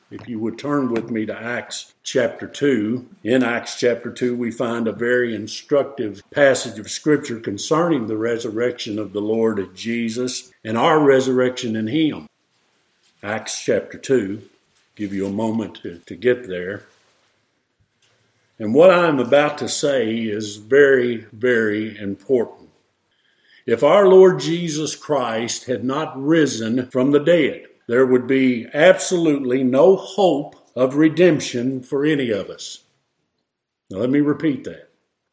If you would turn with me to Acts chapter 2. In Acts chapter 2, we find a very instructive passage of Scripture concerning the resurrection of the Lord Jesus and our resurrection in Him. Acts chapter 2. Give you a moment to get there. And what I'm about to say is very, very important. If our Lord Jesus Christ had not risen from the dead, there would be absolutely no hope of redemption for any of us. Now, let me repeat that.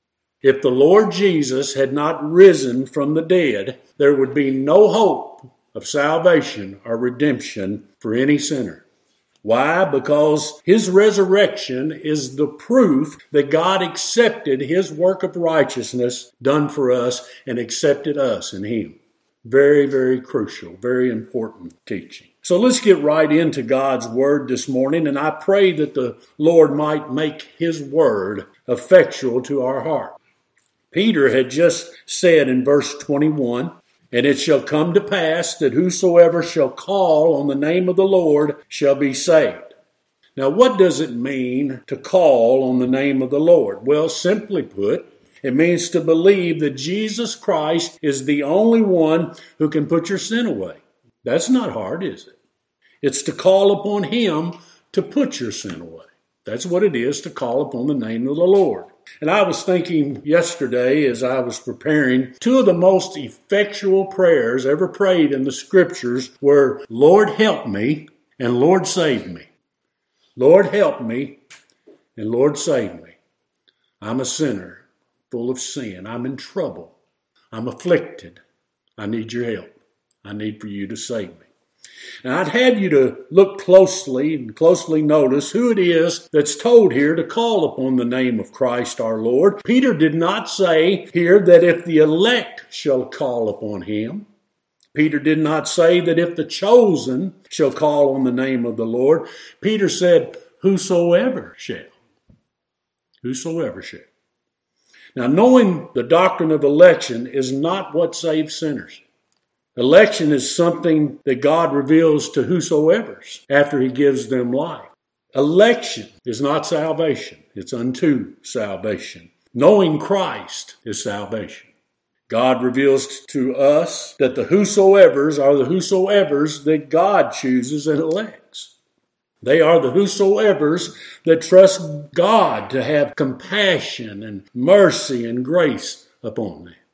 If the Lord Jesus had not risen from the dead, there would be no hope of salvation or redemption for any sinner. Why? Because His resurrection is the proof that God accepted His work of righteousness done for us and accepted us in Him. Very, very crucial, very important teaching. So let's get right into God's Word this morning, and I pray that the Lord might make His Word effectual to our heart. Peter had just said in verse 21, "And it shall come to pass that whosoever shall call on the name of the Lord shall be saved." Now, what does it mean to call on the name of the Lord? Well, simply put, it means to believe that Jesus Christ is the only one who can put your sin away. That's not hard, is it? It's to call upon Him to put your sin away. That's what it is to call upon the name of the Lord. And I was thinking yesterday as I was preparing, two of the most effectual prayers ever prayed in the Scriptures were, "Lord, help me," and "Lord, save me." Lord, help me, and Lord, save me. I'm a sinner, full of sin. I'm in trouble. I'm afflicted. I need your help. I need for you to save me. And I'd have you to look closely and closely notice who it is that's told here to call upon the name of Christ our Lord. Peter did not say here that if the elect shall call upon Him. Peter did not say that if the chosen shall call on the name of the Lord. Peter said, whosoever shall. Whosoever shall. Now, knowing the doctrine of election is not what saves sinners. Election is something that God reveals to whosoever's after He gives them life. Election is not salvation. It's unto salvation. Knowing Christ is salvation. God reveals to us that the whosoever's are the whosoever's that God chooses and elects. They are the whosoever's that trust God to have compassion and mercy and grace upon them.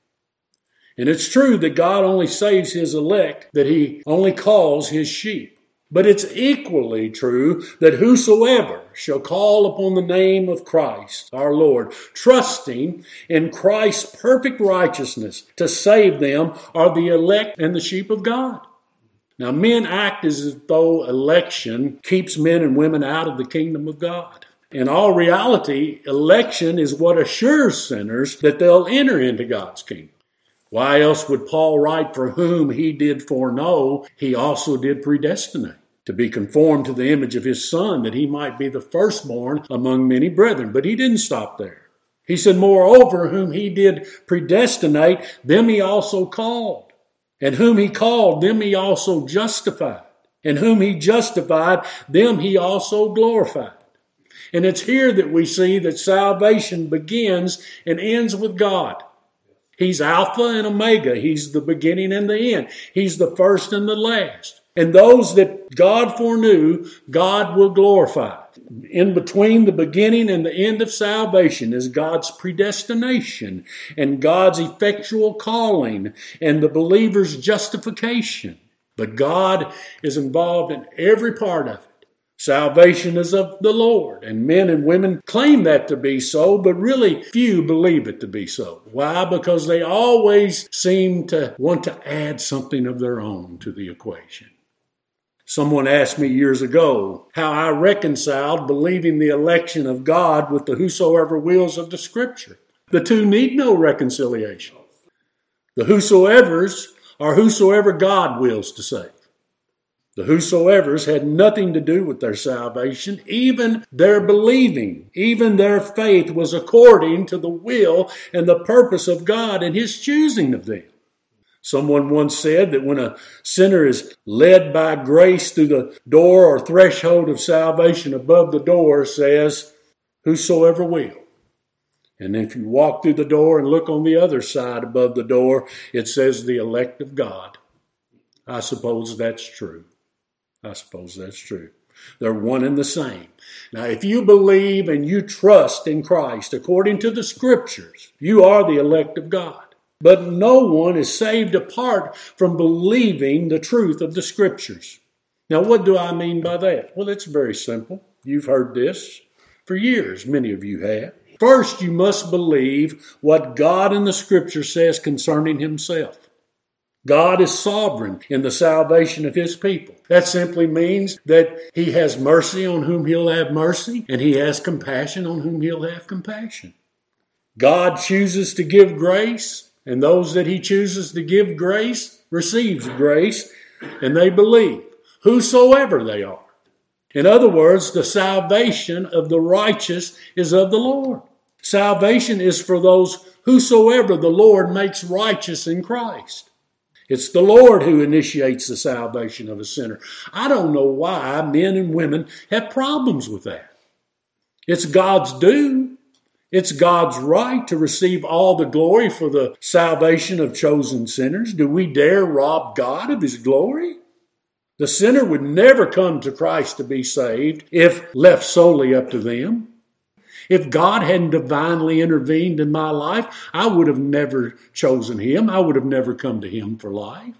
And it's true that God only saves His elect, that He only calls His sheep. But it's equally true that whosoever shall call upon the name of Christ, our Lord, trusting in Christ's perfect righteousness to save them, are the elect and the sheep of God. Now, men act as though election keeps men and women out of the kingdom of God. In all reality, election is what assures sinners that they'll enter into God's kingdom. Why else would Paul write, "For whom He did foreknow, He also did predestinate, to be conformed to the image of His Son, that He might be the firstborn among many brethren." But he didn't stop there. He said, "Moreover, whom He did predestinate, them He also called. And whom He called, them He also justified. And whom He justified, them He also glorified." And it's here that we see that salvation begins and ends with God. He's Alpha and Omega. He's the beginning and the end. He's the first and the last. And those that God foreknew, God will glorify. In between the beginning and the end of salvation is God's predestination and God's effectual calling and the believer's justification. But God is involved in every part of it. Salvation is of the Lord, and men and women claim that to be so, but really few believe it to be so. Why? Because they always seem to want to add something of their own to the equation. Someone asked me years ago how I reconciled believing the election of God with the whosoever wills of the Scripture. The two need no reconciliation. The whosoever's are whosoever God wills to save. The whosoever's had nothing to do with their salvation. Even their believing, even their faith was according to the will and the purpose of God and His choosing of them. Someone once said that when a sinner is led by grace through the door or threshold of salvation, above the door says, whosoever will. And if you walk through the door and look on the other side above the door, it says the elect of God. I suppose that's true. They're one and the same. Now, if you believe and you trust in Christ according to the Scriptures, you are the elect of God. But no one is saved apart from believing the truth of the Scriptures. Now, what do I mean by that? Well, it's very simple. You've heard this for years. Many of you have. First, you must believe what God in the Scripture says concerning Himself. God is sovereign in the salvation of His people. That simply means that He has mercy on whom He'll have mercy, and He has compassion on whom He'll have compassion. God chooses to give grace, and those that He chooses to give grace receives grace, and they believe, whosoever they are. In other words, the salvation of the righteous is of the Lord. Salvation is for those whosoever the Lord makes righteous in Christ. It's the Lord who initiates the salvation of a sinner. I don't know why men and women have problems with that. It's God's due. It's God's right to receive all the glory for the salvation of chosen sinners. Do we dare rob God of His glory? The sinner would never come to Christ to be saved if left solely up to them. If God hadn't divinely intervened in my life, I would have never chosen Him. I would have never come to Him for life.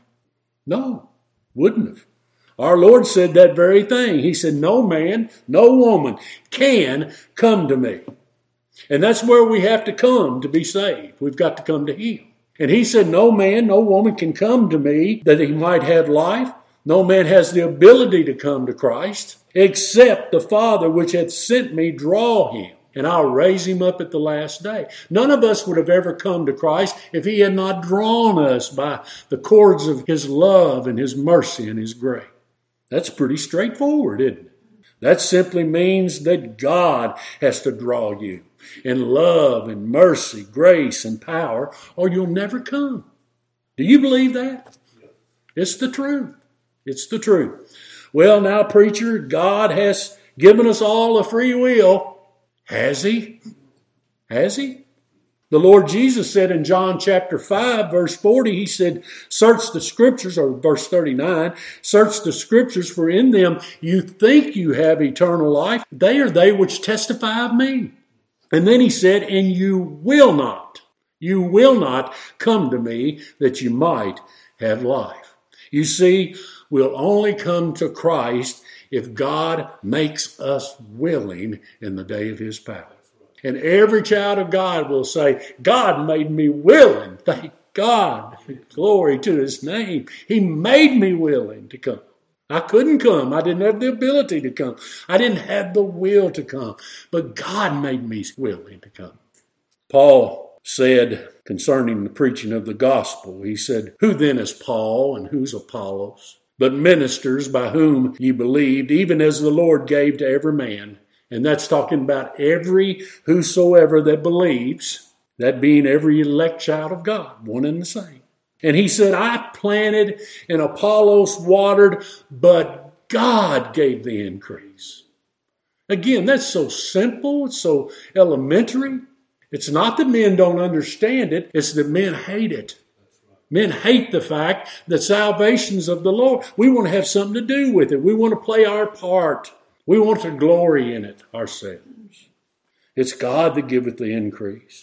No, wouldn't have. Our Lord said that very thing. He said, no man, no woman can come to me. And that's where we have to come to be saved. We've got to come to Him. And He said, no man, no woman can come to me that he might have life. No man has the ability to come to Christ except the Father which hath sent me draw him. And I'll raise him up at the last day. None of us would have ever come to Christ if He had not drawn us by the cords of His love and His mercy and His grace. That's pretty straightforward, isn't it? That simply means that God has to draw you in love and mercy, grace and power, or you'll never come. Do you believe that? It's the truth. It's the truth. Well, now, preacher, God has given us all a free will. Has He? Has He? The Lord Jesus said in John chapter 5, verse 40, He said, search the Scriptures, or verse 39, search the Scriptures, for in them you think you have eternal life. They are they which testify of me. And then He said, and you will not come to me that you might have life. You see, we'll only come to Christ if God makes us willing in the day of His power. And every child of God will say, God made me willing. Thank God. Glory to His name. He made me willing to come. I couldn't come. I didn't have the ability to come. I didn't have the will to come. But God made me willing to come. Paul said concerning the preaching of the gospel, he said, who then is Paul and who's Apollos? But ministers by whom ye believed, even as the Lord gave to every man. And that's talking about every whosoever that believes, that being every elect child of God, one and the same. And he said, I planted and Apollos watered, but God gave the increase. Again, that's so simple. It's so elementary. It's not that men don't understand it. It's that men hate it. Men hate the fact that salvation's of the Lord. We want to have something to do with it. We want to play our part. We want to glory in it ourselves. It's God that giveth the increase.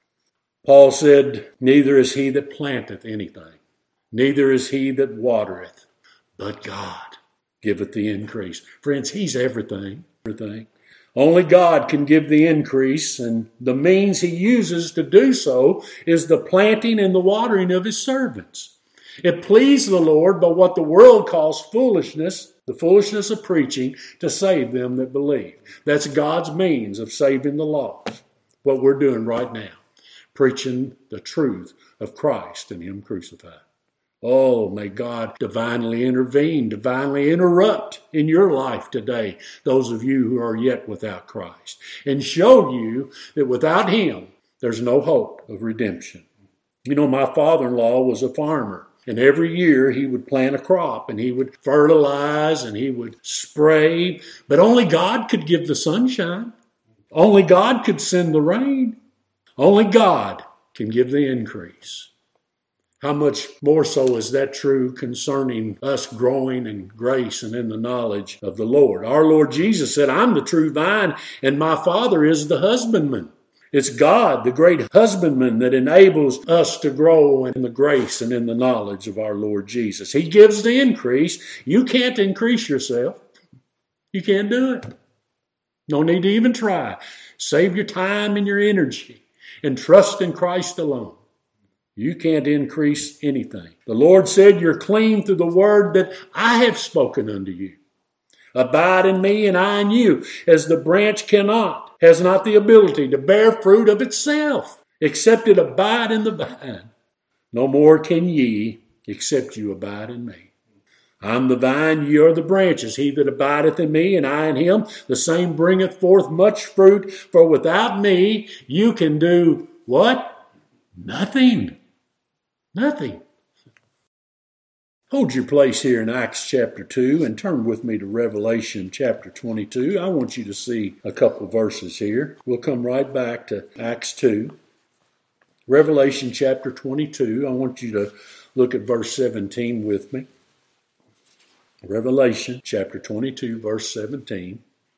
Paul said, neither is he that planteth anything, neither is he that watereth, but God giveth the increase. Friends, He's everything. Only God can give the increase, and the means He uses to do so is the planting and the watering of His servants. It pleased the Lord by what the world calls foolishness, the foolishness of preaching, to save them that believe. That's God's means of saving the lost. What we're doing right now, preaching the truth of Christ and Him crucified. Oh, may God divinely intervene, divinely interrupt in your life today, those of you who are yet without Christ, and show you that without Him, there's no hope of redemption. You know, my father-in-law was a farmer, And every year he would plant a crop and he would fertilize and he would spray. But only God could give the sunshine. Only God could send the rain. Only God can give the increase. How much more so is that true concerning us growing in grace and in the knowledge of the Lord? Our Lord Jesus said, I'm the true vine and my Father is the husbandman. It's God, the great husbandman, that enables us to grow in the grace and in the knowledge of our Lord Jesus. He gives the increase. You can't increase yourself. You can't do it. No need to even try. Save your time and your energy and trust in Christ alone. You can't increase anything. The Lord said, you're clean through the word that I have spoken unto you. Abide in me and I in you, as the branch has not the ability to bear fruit of itself, except it abide in the vine. No more can ye, except you abide in me. I'm the vine, ye are the branches. He that abideth in me, and I in him, the same bringeth forth much fruit. For without me, you can do what? Nothing. Nothing. Hold your place here in Acts chapter 2 and turn with me to Revelation chapter 22. I want you to see a couple verses here. We'll come right back to Acts 2. Revelation chapter 22. I want you to look at verse 17 with me. Revelation chapter 22, verse 17.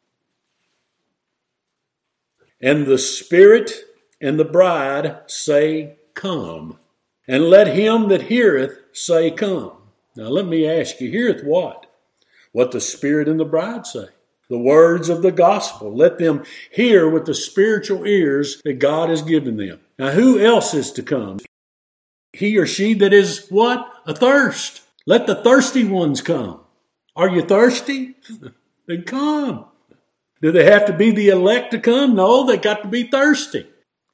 And the Spirit and the bride say, Come. And let him that heareth say, Come. Now let me ask you, heareth what? What the Spirit and the bride say. The words of the gospel. Let them hear with the spiritual ears that God has given them. Now who else is to come? He or she that is what? Athirst. Let the thirsty ones come. Are you thirsty? Then come. Do they have to be the elect to come? No, they got to be thirsty.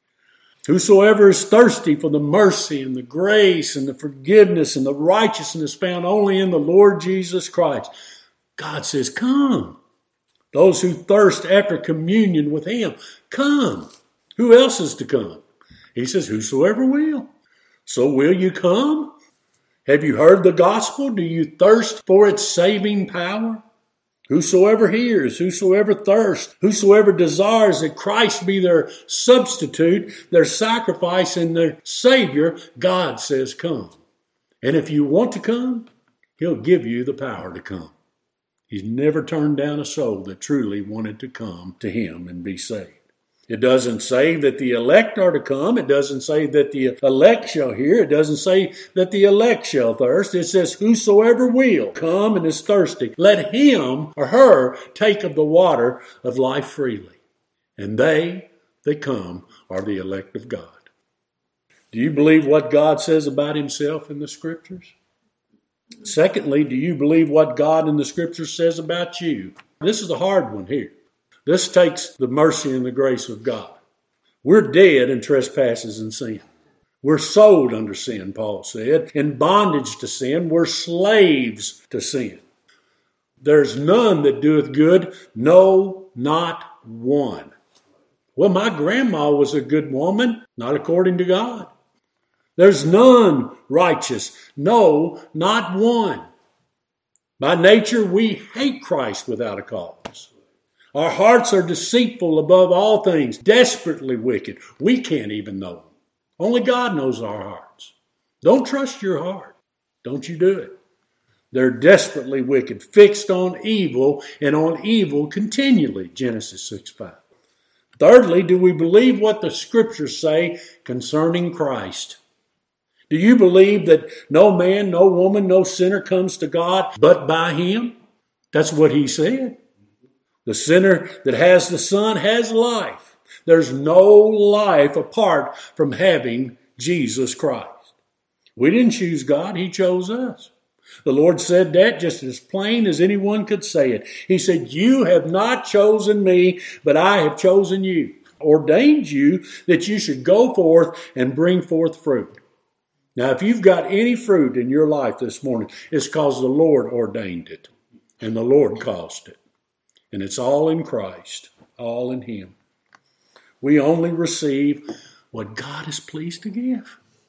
Whosoever is thirsty for the mercy and the grace and the forgiveness and the righteousness found only in the Lord Jesus Christ. God says, come. Those who thirst after communion with him, come. Who else is to come? He says, whosoever will. So will you come? Have you heard the gospel? Do you thirst for its saving power? Whosoever hears, whosoever thirsts, whosoever desires that Christ be their substitute, their sacrifice, and their Savior, God says come. And if you want to come, he'll give you the power to come. He's never turned down a soul that truly wanted to come to him and be saved. It doesn't say that the elect are to come. It doesn't say that the elect shall hear. It doesn't say that the elect shall thirst. It says, whosoever will come and is thirsty, let him or her take of the water of life freely. And they that come are the elect of God. Do you believe what God says about himself in the Scriptures? Secondly, do you believe what God in the Scriptures says about you? This is a hard one here. This takes the mercy and the grace of God. We're dead in trespasses and sin. We're sold under sin, Paul said, in bondage to sin. We're slaves to sin. There's none that doeth good, no, not one. Well, my grandma was a good woman, not according to God. There's none righteous, no, not one. By nature, we hate Christ without a cause. Our hearts are deceitful above all things, desperately wicked. We can't even know them. Only God knows our hearts. Don't trust your heart. Don't you do it. They're desperately wicked, fixed on evil and on evil continually, Genesis 6:5. Thirdly, do we believe what the Scriptures say concerning Christ? Do you believe that no man, no woman, no sinner comes to God but by him? That's what he said. The sinner that has the Son has life. There's no life apart from having Jesus Christ. We didn't choose God. He chose us. The Lord said that just as plain as anyone could say it. He said, you have not chosen me, but I have chosen you, ordained you that you should go forth and bring forth fruit. Now, if you've got any fruit in your life this morning, it's because the Lord ordained it and the Lord caused it. And it's all in Christ, all in him. We only receive what God is pleased to give.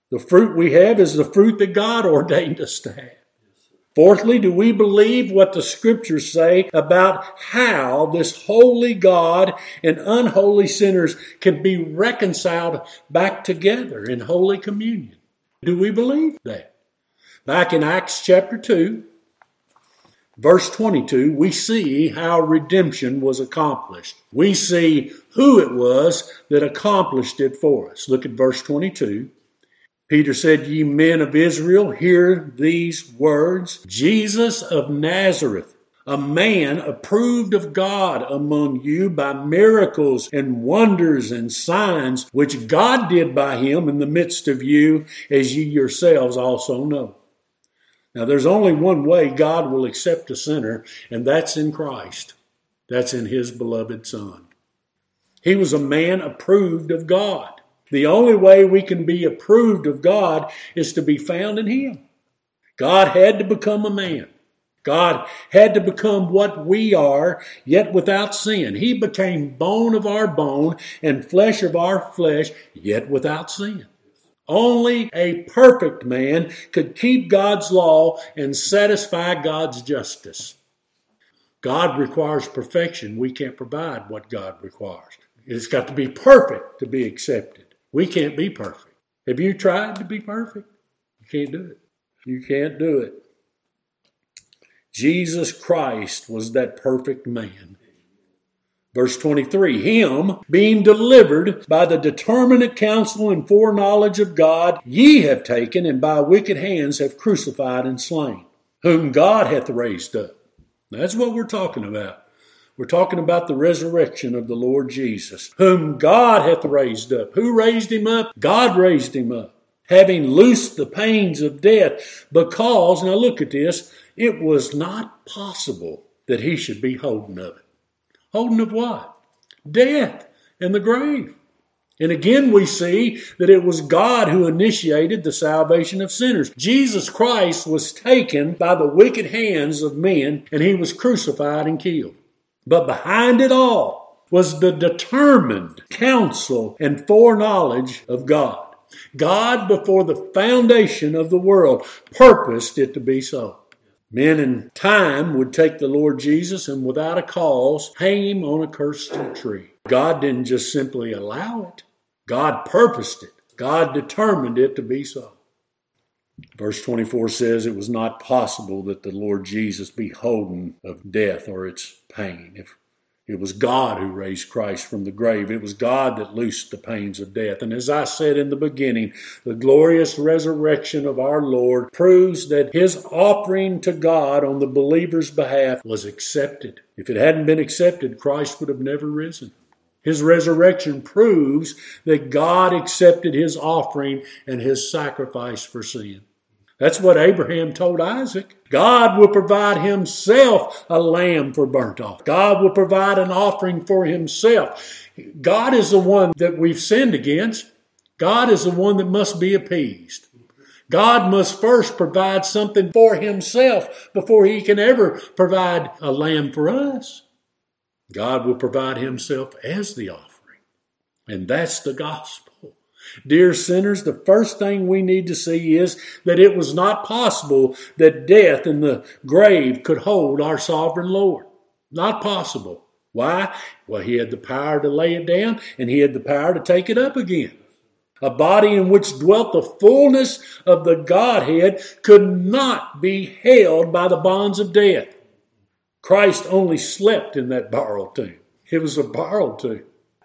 The fruit we have is the fruit that God ordained us to have. Fourthly, do we believe what the Scriptures say about how this holy God and unholy sinners can be reconciled back together in Holy Communion? Do we believe that? Back in Acts chapter 2, verse 22, we see how redemption was accomplished. We see who it was that accomplished it for us. Look at verse 22. Peter said, "Ye men of Israel, hear these words. Jesus of Nazareth, a man approved of God among you by miracles and wonders and signs, which God did by him in the midst of you, as ye yourselves also know." Now, there's only one way God will accept a sinner, and that's in Christ. That's in his beloved Son. He was a man approved of God. The only way we can be approved of God is to be found in him. God had to become a man. God had to become what we are, yet without sin. He became bone of our bone and flesh of our flesh, yet without sin. Only a perfect man could keep God's law and satisfy God's justice. God requires perfection. We can't provide what God requires. It's got to be perfect to be accepted. We can't be perfect. Have you tried to be perfect? You can't do it. You can't do it. Jesus Christ was that perfect man. Verse 23, "Him being delivered by the determinate counsel and foreknowledge of God, ye have taken, and by wicked hands have crucified and slain, whom God hath raised up." That's what we're talking about. We're talking about the resurrection of the Lord Jesus, whom God hath raised up. Who raised him up? God raised him up, having loosed the pains of death, because, now look at this, it was not possible that he should be holden of it. Holden of what? Death and the grave. And again we see that it was God who initiated the salvation of sinners. Jesus Christ was taken by the wicked hands of men, and he was crucified and killed. But behind it all was the determined counsel and foreknowledge of God. God, before the foundation of the world, purposed it to be so. Men in time would take the Lord Jesus and without a cause hang him on a cursed tree. God didn't just simply allow it. God purposed it. God determined it to be so. Verse 24 says it was not possible that the Lord Jesus be holden of death or its pain. If it was God who raised Christ from the grave, it was God that loosed the pains of death. And as I said in the beginning, the glorious resurrection of our Lord proves that his offering to God on the believer's behalf was accepted. If it hadn't been accepted, Christ would have never risen. His resurrection proves that God accepted his offering and his sacrifice for sin. That's what Abraham told Isaac. God will provide himself a lamb for burnt offering. God will provide an offering for himself. God is the one that we've sinned against. God is the one that must be appeased. God must first provide something for himself before he can ever provide a lamb for us. God will provide himself as the offering. And that's the gospel. Dear sinners, the first thing we need to see is that it was not possible that death and the grave could hold our sovereign Lord. Not possible. Why? Well, he had the power to lay it down and he had the power to take it up again. A body in which dwelt the fullness of the Godhead could not be held by the bonds of death. Christ only slept in that borrowed tomb. It was a borrowed tomb.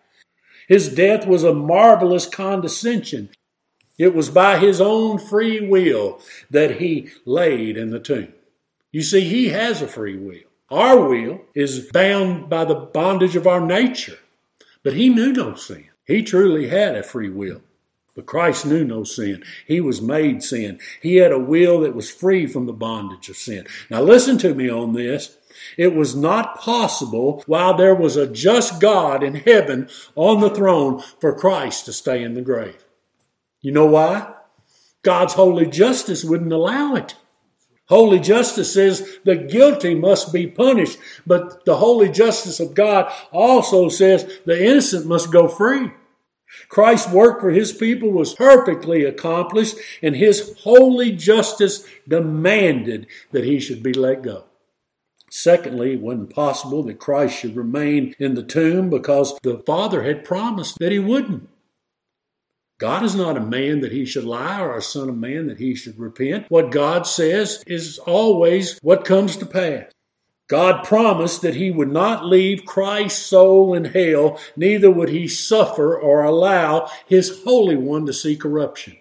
His death was a marvelous condescension. It was by his own free will that he laid in the tomb. You see, he has a free will. Our will is bound by the bondage of our nature. But he knew no sin. He truly had a free will. But Christ knew no sin. He was made sin. He had a will that was free from the bondage of sin. Now listen to me on this. It was not possible while there was a just God in heaven on the throne for Christ to stay in the grave. You know why? God's holy justice wouldn't allow it. Holy justice says the guilty must be punished, but the holy justice of God also says the innocent must go free. Christ's work for his people was perfectly accomplished, and his holy justice demanded that he should be let go. Secondly, it wasn't possible that Christ should remain in the tomb because the Father had promised that he wouldn't. God is not a man that he should lie, or a son of man that he should repent. What God says is always what comes to pass. God promised that he would not leave Christ's soul in hell, neither would he suffer or allow his Holy One to see corruption.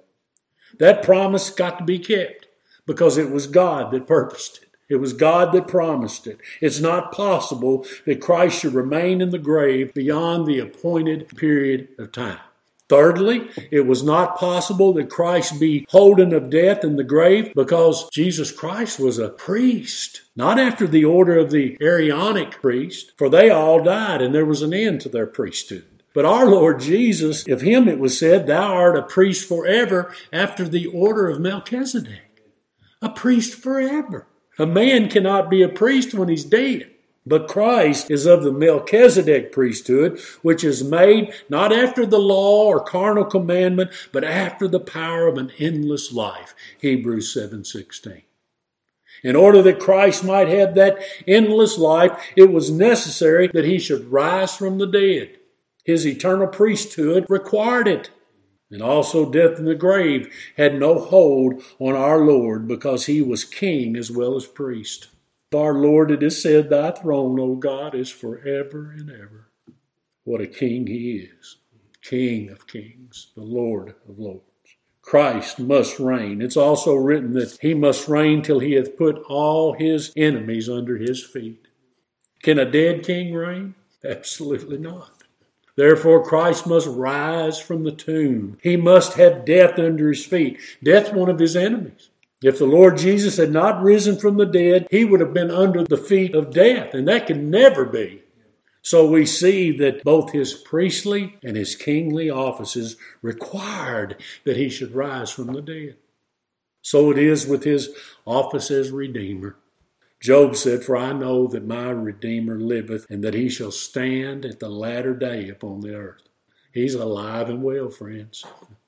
That promise got to be kept because it was God that purposed it. It was God that promised it. It's not possible that Christ should remain in the grave beyond the appointed period of time. Thirdly, it was not possible that Christ be holden of death in the grave because Jesus Christ was a priest, not after the order of the Aaronic priest, for they all died and there was an end to their priesthood. But our Lord Jesus, of him it was said, thou art a priest forever after the order of Melchizedek. A priest forever. A man cannot be a priest when he's dead. But Christ is of the Melchizedek priesthood, which is made not after the law or carnal commandment, but after the power of an endless life. Hebrews 7:16. In order that Christ might have that endless life, it was necessary that he should rise from the dead. His eternal priesthood required it. And also death in the grave had no hold on our Lord because he was king as well as priest. Our Lord, it is said, thy throne, O God, is forever and ever. What a king he is. King of kings, the Lord of lords. Christ must reign. It's also written that he must reign till he hath put all his enemies under his feet. Can a dead king reign? Absolutely not. Therefore, Christ must rise from the tomb. He must have death under his feet. Death, one of his enemies. If the Lord Jesus had not risen from the dead, he would have been under the feet of death, and that can never be. So we see that both his priestly and his kingly offices required that he should rise from the dead. So it is with his office as Redeemer. Job said, for I know that my Redeemer liveth, and that he shall stand at the latter day upon the earth. He's alive and well, friends.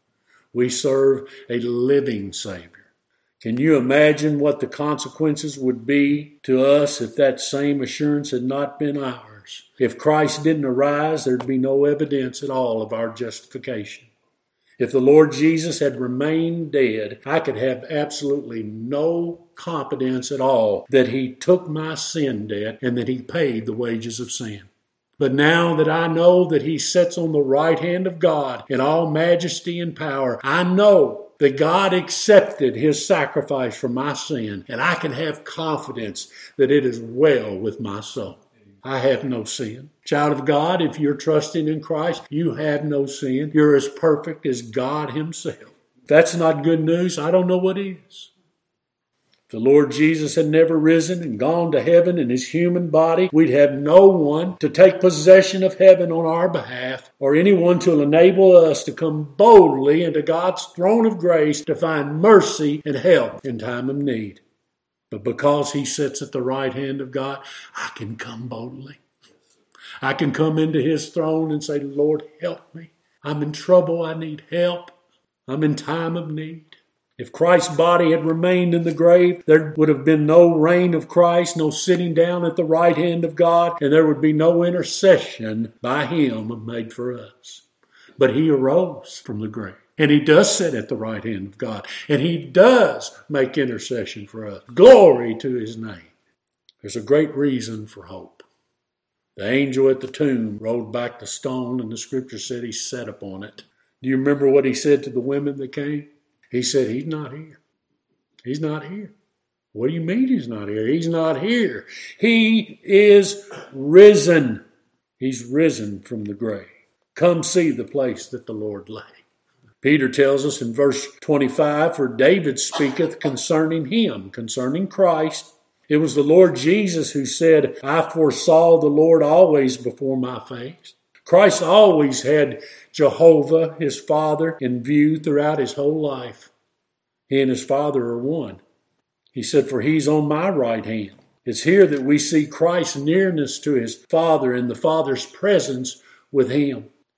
We serve a living Savior. Can you imagine what the consequences would be to us if that same assurance had not been ours? If Christ didn't arise, there'd be no evidence at all of our justification. If the Lord Jesus had remained dead, I could have absolutely no confidence at all that he took my sin debt and that he paid the wages of sin. But now that I know that he sits on the right hand of God in all majesty and power, I know that God accepted his sacrifice for my sin, and I can have confidence that it is well with my soul. I have no sin. Child of God, if you're trusting in Christ, you have no sin. You're as perfect as God himself. If that's not good news, I don't know what is. If the Lord Jesus had never risen and gone to heaven in his human body, we'd have no one to take possession of heaven on our behalf, or anyone to enable us to come boldly into God's throne of grace to find mercy and help in time of need. But because he sits at the right hand of God, I can come boldly. I can come into his throne and say, Lord, help me. I'm in trouble. I need help. I'm in time of need. If Christ's body had remained in the grave, there would have been no reign of Christ, no sitting down at the right hand of God, and there would be no intercession by him made for us. But he arose from the grave. And he does sit at the right hand of God. And he does make intercession for us. Glory to his name. There's a great reason for hope. The angel at the tomb rolled back the stone, and the scripture said he sat upon it. Do you remember what he said to the women that came? He said, he's not here. He's not here. What do you mean he's not here? He's not here. He is risen. He's risen from the grave. Come see the place that the Lord lay. Peter tells us in verse 25, for David speaketh concerning him, concerning Christ. It was the Lord Jesus who said, I foresaw the Lord always before my face. Christ always had Jehovah, his Father, in view throughout his whole life. He and his Father are one. He said, for he's on my right hand. It's here that we see Christ's nearness to his Father and the Father's presence with him.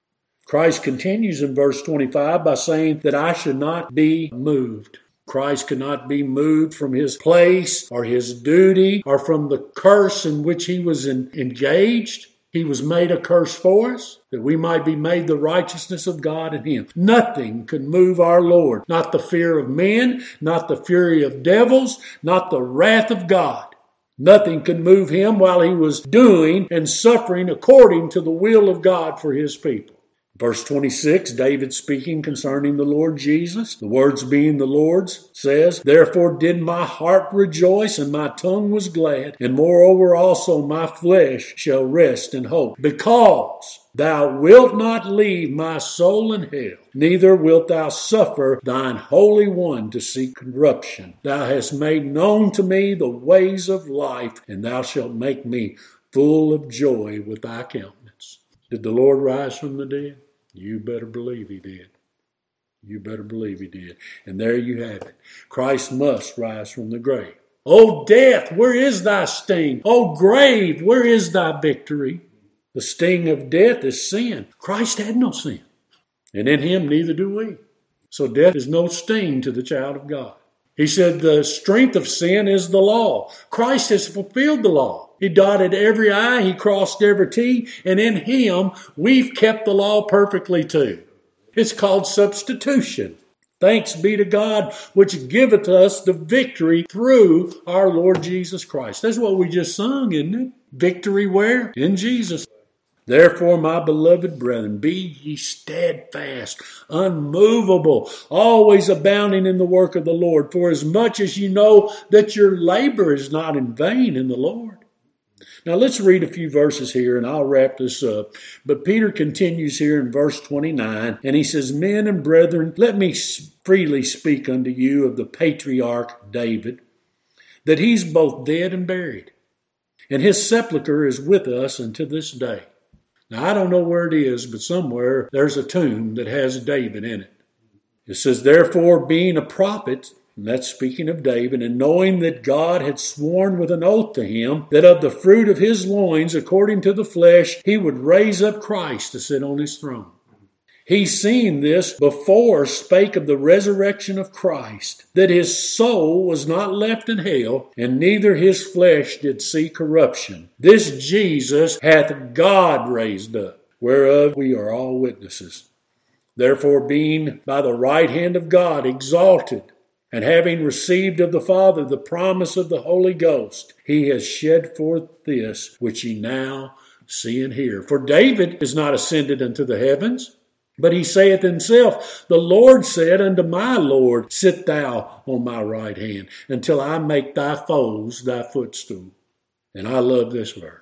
Christ continues in verse 25 by saying that I should not be moved. Christ could not be moved from his place or his duty or from the curse in which he was engaged. He was made a curse for us, that we might be made the righteousness of God in him. Nothing could move our Lord. Not the fear of men, not the fury of devils, not the wrath of God. Nothing could move him while he was doing and suffering according to the will of God for his people. Verse 26, David speaking concerning the Lord Jesus, the words being the Lord's, says, Therefore did my heart rejoice, and my tongue was glad, and moreover also my flesh shall rest in hope, because thou wilt not leave my soul in hell, neither wilt thou suffer thine Holy One to see corruption. Thou hast made known to me the ways of life, and thou shalt make me full of joy with thy countenance. Did the Lord rise from the dead? You better believe he did. You better believe he did. And there you have it. Christ must rise from the grave. O death, where is thy sting? O grave, where is thy victory? The sting of death is sin. Christ had no sin. And in him neither do we. So death is no sting to the child of God. He said the strength of sin is the law. Christ has fulfilled the law. He dotted every I, he crossed every T, and in him we've kept the law perfectly too. It's called substitution. Thanks be to God, which giveth us the victory through our Lord Jesus Christ. That's what we just sung, isn't it? Victory where? In Jesus. Therefore, my beloved brethren, be ye steadfast, unmovable, always abounding in the work of the Lord, for as much as you know that your labor is not in vain in the Lord. Now let's read a few verses here and I'll wrap this up. But Peter continues here in verse 29 and he says, Men and brethren, let me freely speak unto you of the patriarch David, that he's both dead and buried. And his sepulchre is with us unto this day. Now I don't know where it is, but somewhere there's a tomb that has David in it. It says, Therefore being a prophet, and that's speaking of David, and knowing that God had sworn with an oath to him that of the fruit of his loins, according to the flesh, he would raise up Christ to sit on his throne. He, seeing this before, spake of the resurrection of Christ, that his soul was not left in hell, and neither his flesh did see corruption. This Jesus hath God raised up, whereof we are all witnesses. Therefore, being by the right hand of God exalted, and having received of the Father the promise of the Holy Ghost, he has shed forth this which ye now see and hear. For David is not ascended unto the heavens, but he saith himself, The Lord said unto my Lord, Sit thou on my right hand, until I make thy foes thy footstool. And I love this verse.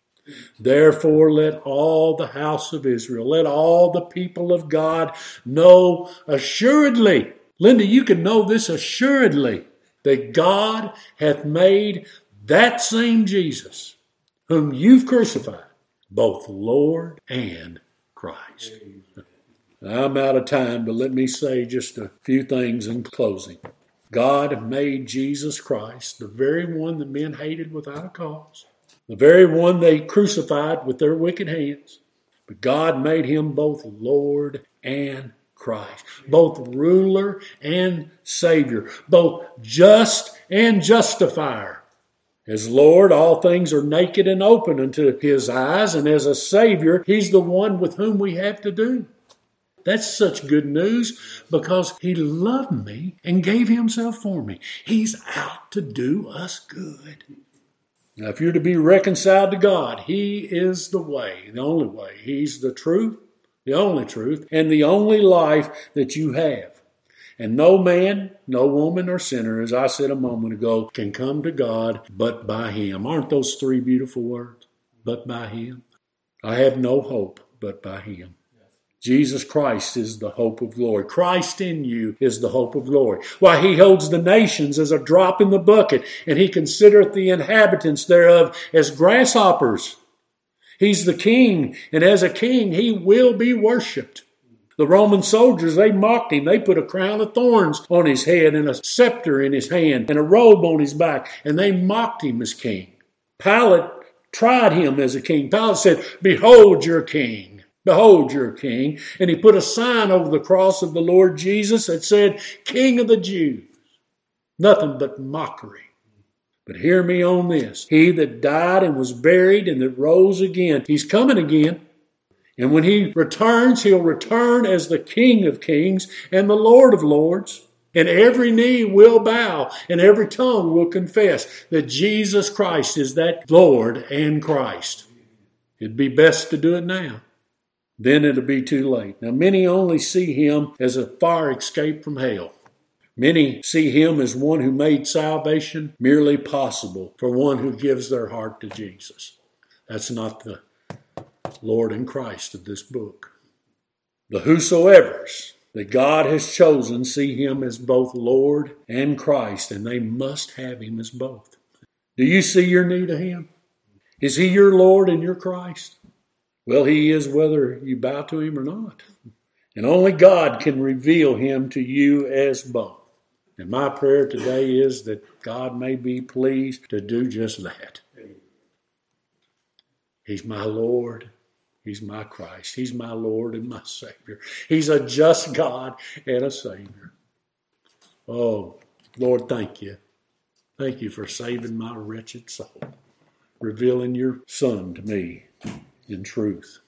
Therefore let all the house of Israel, let all the people of God know assuredly, Linda, you can know this assuredly, that God hath made that same Jesus, whom you've crucified, both Lord and Christ. I'm out of time, but let me say just a few things in closing. God made Jesus Christ, the very one that men hated without a cause, the very one they crucified with their wicked hands. But God made him both Lord and Christ, both ruler and Savior, both just and justifier. As Lord, all things are naked and open unto his eyes, and as a Savior, he's the one with whom we have to do. That's such good news because he loved me and gave himself for me. He's out to do us good. Now, if you're to be reconciled to God, he is the way, the only way. He's the truth, the only truth, and the only life that you have. And no man, no woman, or sinner, as I said a moment ago, can come to God but by him. Aren't those three beautiful words? But by him. I have no hope but by him. Jesus Christ is the hope of glory. Christ in you is the hope of glory. Why, he holds the nations as a drop in the bucket, and he considereth the inhabitants thereof as grasshoppers. He's the king, and as a king, he will be worshipped. The Roman soldiers, they mocked him. They put a crown of thorns on his head and a scepter in his hand and a robe on his back, and they mocked him as king. Pilate tried him as a king. Pilate said, Behold your king. Behold your king. And he put a sign over the cross of the Lord Jesus that said, King of the Jews. Nothing but mockery. But hear me on this. He that died and was buried and that rose again, he's coming again. And when he returns, he'll return as the King of kings and the Lord of lords. And every knee will bow and every tongue will confess that Jesus Christ is that Lord and Christ. It'd be best to do it now. Then it'll be too late. Now, many only see him as a fire escape from hell. Many see him as one who made salvation merely possible for one who gives their heart to Jesus. That's not the Lord and Christ of this book. The whosoevers that God has chosen see him as both Lord and Christ, and they must have him as both. Do you see your need of him? Is he your Lord and your Christ? Well, he is whether you bow to him or not. And only God can reveal him to you as both. And my prayer today is that God may be pleased to do just that. He's my Lord. He's my Christ. He's my Lord and my Savior. He's a just God and a Savior. Oh, Lord, thank you. Thank you for saving my wretched soul, revealing your Son to me in truth.